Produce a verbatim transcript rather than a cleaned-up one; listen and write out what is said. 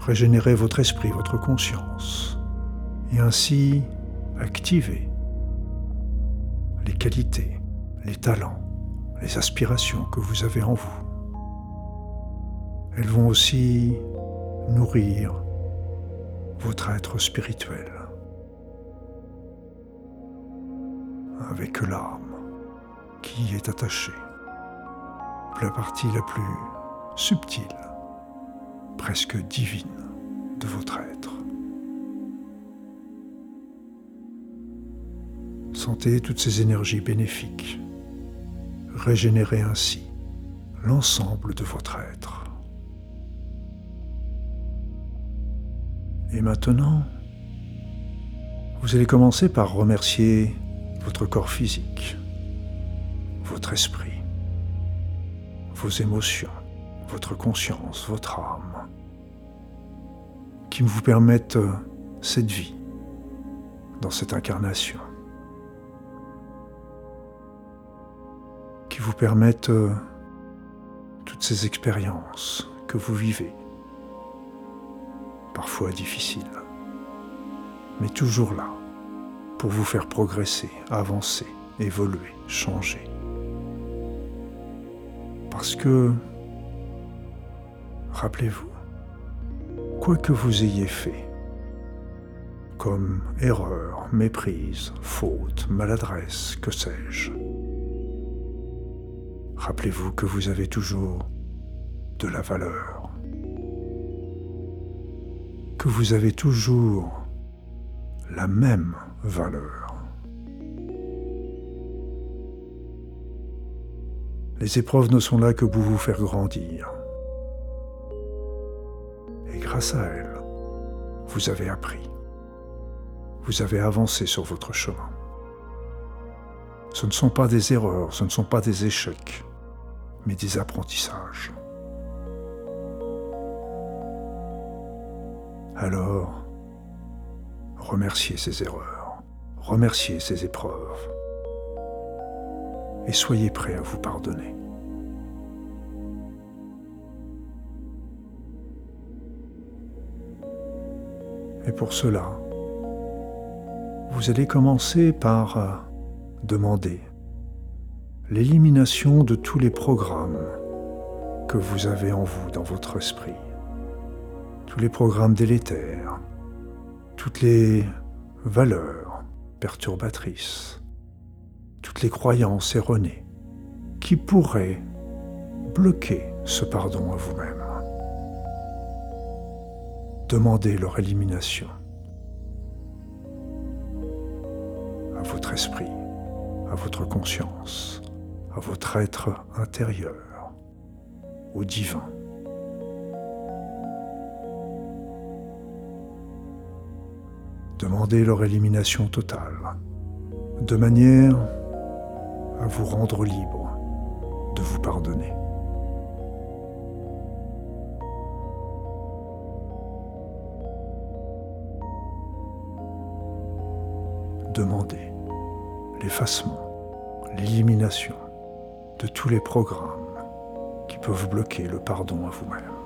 régénérer votre esprit, votre conscience, et ainsi activer les qualités, les talents, les aspirations que vous avez en vous. Elles vont aussi nourrir votre être spirituel avec l'âme qui y est attachée, la partie la plus subtile, presque divine de votre être. Sentez toutes ces énergies bénéfiques régénérer ainsi l'ensemble de votre être. Et maintenant, vous allez commencer par remercier votre corps physique, votre esprit, vos émotions, votre conscience, votre âme, qui vous permettent cette vie dans cette incarnation, qui vous permettent toutes ces expériences que vous vivez, parfois difficiles, mais toujours là pour vous faire progresser, avancer, évoluer, changer. Parce que, rappelez-vous, quoi que vous ayez fait, comme erreur, méprise, faute, maladresse, que sais-je, rappelez-vous que vous avez toujours de la valeur, que vous avez toujours la même valeur. Les épreuves ne sont là que pour vous faire grandir. Et grâce à elles, vous avez appris. Vous avez avancé sur votre chemin. Ce ne sont pas des erreurs, ce ne sont pas des échecs, mais des apprentissages. Alors, remerciez ces erreurs, remerciez ces épreuves, et soyez prêts à vous pardonner. Et pour cela, vous allez commencer par demander l'élimination de tous les programmes que vous avez en vous, dans votre esprit, tous les programmes délétères, toutes les valeurs perturbatrices, toutes les croyances erronées qui pourraient bloquer ce pardon à vous-même. Demandez leur élimination à votre esprit, à votre conscience, à votre être intérieur, au divin. Demandez leur élimination totale, de manière à vous rendre libre de vous pardonner. Demandez l'effacement, l'élimination de tous les programmes qui peuvent bloquer le pardon à vous-même.